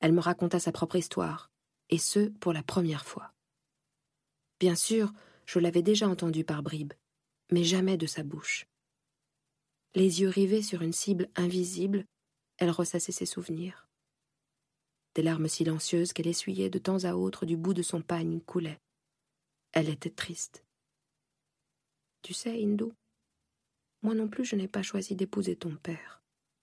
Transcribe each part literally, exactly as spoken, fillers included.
Elle me raconta sa propre histoire, et ce, pour la première fois. Bien sûr, je l'avais déjà entendue par bribes, mais jamais de sa bouche. Les yeux rivés sur une cible invisible, elle ressassait ses souvenirs. Des larmes silencieuses qu'elle essuyait de temps à autre du bout de son pagne coulaient. Elle était triste. « Tu sais, Hindou, moi non plus je n'ai pas choisi d'épouser ton père.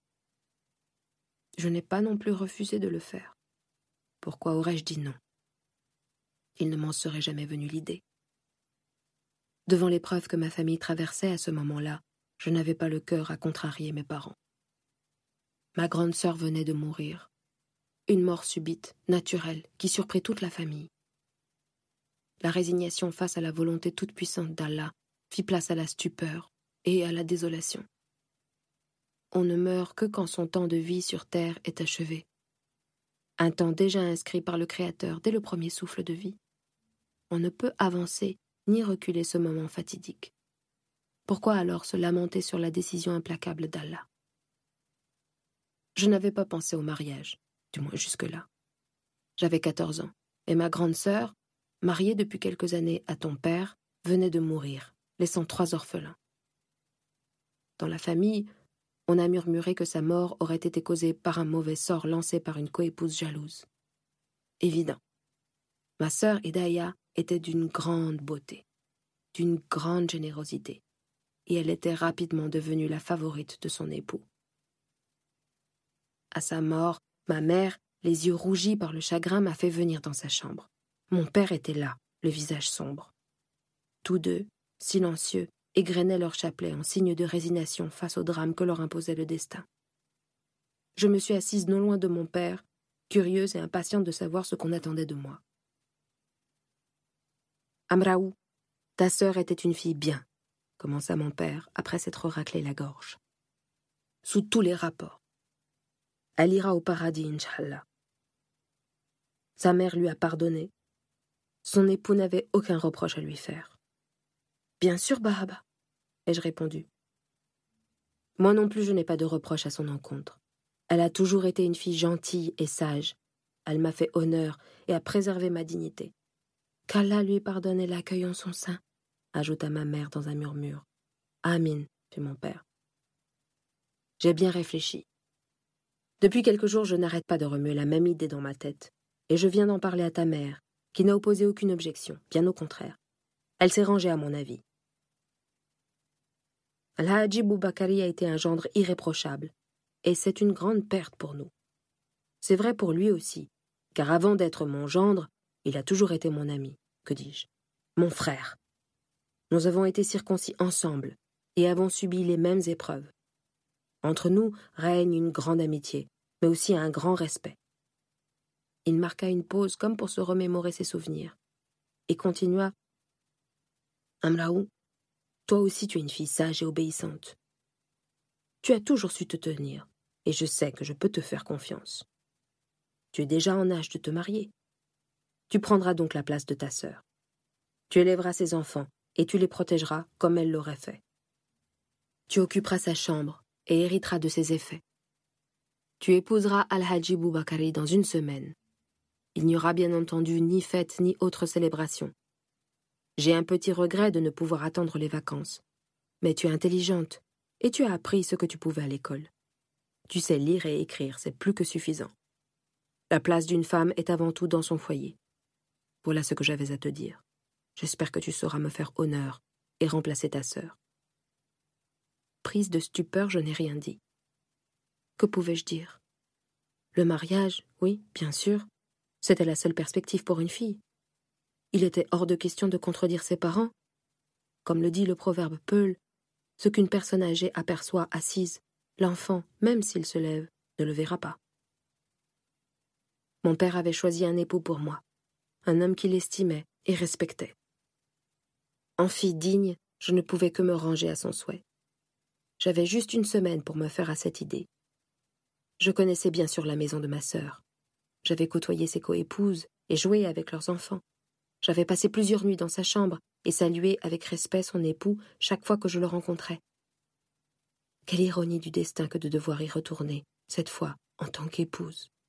Je n'ai pas non plus refusé de le faire. Pourquoi aurais-je dit non? Il ne m'en serait jamais venu l'idée. Devant l'épreuve que ma famille traversait à ce moment-là, je n'avais pas le cœur à contrarier mes parents. Ma grande sœur venait de mourir. Une mort subite, naturelle, qui surprit toute la famille. La résignation face à la volonté toute-puissante d'Allah fit place à la stupeur et à la désolation. On ne meurt que quand son temps de vie sur terre est achevé. Un temps déjà inscrit par le Créateur dès le premier souffle de vie. On ne peut avancer ni reculer ce moment fatidique. Pourquoi alors se lamenter sur la décision implacable d'Allah? Je n'avais pas pensé au mariage, du moins jusque-là. J'avais quatorze ans, et ma grande sœur, mariée depuis quelques années à ton père, venait de mourir, laissant trois orphelins. Dans la famille, on a murmuré que sa mort aurait été causée par un mauvais sort lancé par une coépouse jalouse. Évident. Ma sœur Hidaya était d'une grande beauté, d'une grande générosité, et elle était rapidement devenue la favorite de son époux. À sa mort, ma mère, les yeux rougis par le chagrin, m'a fait venir dans sa chambre. Mon père était là, le visage sombre. Tous deux, silencieux, égrenaient leur chapelet en signe de résignation face au drame que leur imposait le destin. Je me suis assise non loin de mon père, curieuse et impatiente de savoir ce qu'on attendait de moi. « Amraou, ta sœur était une fille bien, » commença mon père après s'être raclé la gorge. « Sous tous les rapports. Elle ira au paradis, Inch'Allah. Sa mère lui a pardonné. Son époux n'avait aucun reproche à lui faire. »« Bien sûr, Bahaba, » ai-je répondu. Moi non plus je n'ai pas de reproche à son encontre. Elle a toujours été une fille gentille et sage. Elle m'a fait honneur et a préservé ma dignité. Qu'Allah lui pardonne et l'accueille en son sein, ajouta ma mère dans un murmure. Amin, fit mon père. J'ai bien réfléchi. Depuis quelques jours, je n'arrête pas de remuer la même idée dans ma tête, et je viens d'en parler à ta mère, qui n'a opposé aucune objection, bien au contraire. Elle s'est rangée à mon avis. Al-Haji Boubakari a été un gendre irréprochable, et c'est une grande perte pour nous. C'est vrai pour lui aussi, car avant d'être mon gendre, il a toujours été mon ami, que dis-je, mon frère. Nous avons été circoncis ensemble, et avons subi les mêmes épreuves. Entre nous règne une grande amitié, mais aussi un grand respect. Il marqua une pause comme pour se remémorer ses souvenirs, et continua. Amraou, toi aussi tu es une fille sage et obéissante. Tu as toujours su te tenir, et je sais que je peux te faire confiance. Tu es déjà en âge de te marier. Tu prendras donc la place de ta sœur. Tu élèveras ses enfants, et tu les protégeras comme elle l'aurait fait. Tu occuperas sa chambre, et hériteras de ses effets. Tu épouseras Al-Haji Boubakari dans une semaine. Il n'y aura bien entendu ni fête ni autre célébration. J'ai un petit regret de ne pouvoir attendre les vacances. Mais tu es intelligente, et tu as appris ce que tu pouvais à l'école. Tu sais lire et écrire, c'est plus que suffisant. La place d'une femme est avant tout dans son foyer. Voilà ce que j'avais à te dire. J'espère que tu sauras me faire honneur et remplacer ta sœur. Prise de stupeur, je n'ai rien dit. Que pouvais-je dire? Le mariage, oui, bien sûr. C'était la seule perspective pour une fille. Il était hors de question de contredire ses parents. Comme le dit le proverbe Peul, ce qu'une personne âgée aperçoit assise, l'enfant, même s'il se lève, ne le verra pas. Mon père avait choisi un époux pour moi, un homme qu'il estimait et respectait. En fille digne, je ne pouvais que me ranger à son souhait. J'avais juste une semaine pour me faire à cette idée. Je connaissais bien sûr la maison de ma sœur. J'avais côtoyé ses coépouses et joué avec leurs enfants. J'avais passé plusieurs nuits dans sa chambre et salué avec respect son époux chaque fois que je le rencontrais. Quelle ironie du destin que de devoir y retourner, cette fois en tant qu'épouse.